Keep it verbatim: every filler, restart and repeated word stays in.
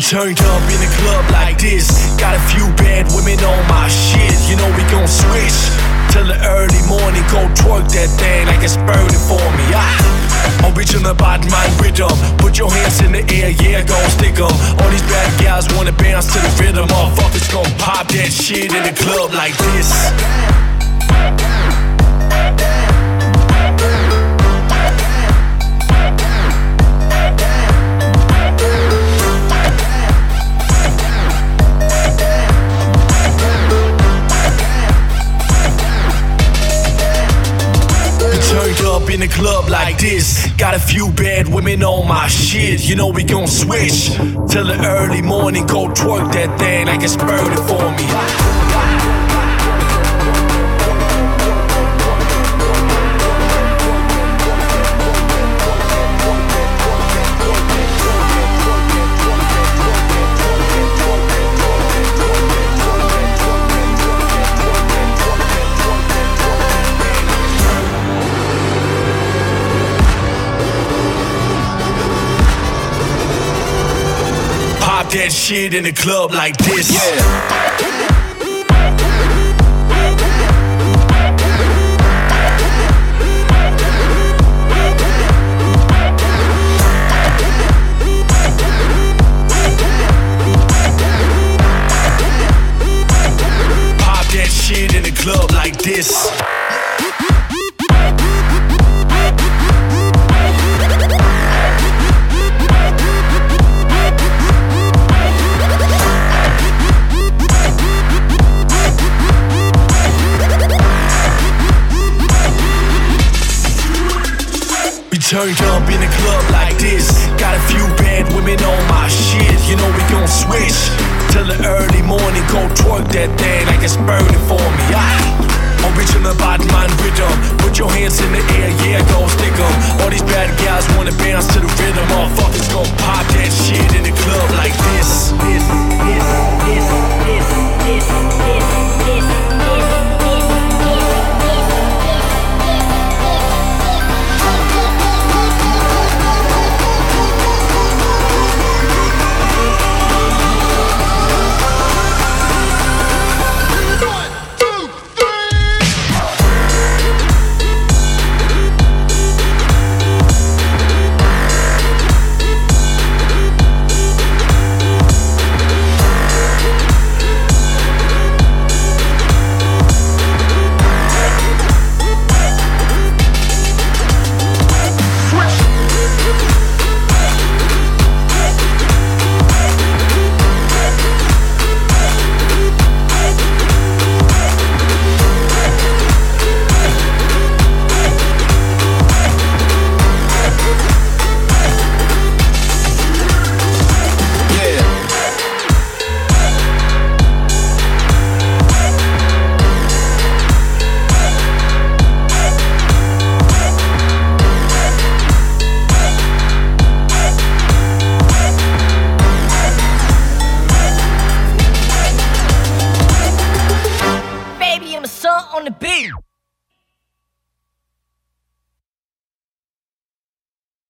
Turned up in the club like this. Got a few bad women on my shit. You know we gon' switch till the early morning. Go twerk that thing like it's burning for me. Ah, original bad man rhythm. Put your hands in the air, yeah, gon' stick 'em. All these bad guys wanna bounce to the rhythm. Motherfuckers gon' pop that shit in the club like this. Up in the club like this. Got a few bad women on my shit. You know we gon' switch till the early morning. Go twerk that thing like it's burning for me. That shit in the club like this. Yeah. Pop that shit in the club like this. Turned up in the club like this. Got a few bad women on my shit. You know we gon' switch till the early morning. Go twerk that thing like it's burning for me. Ah, original bad man rhythm. Put your hands in the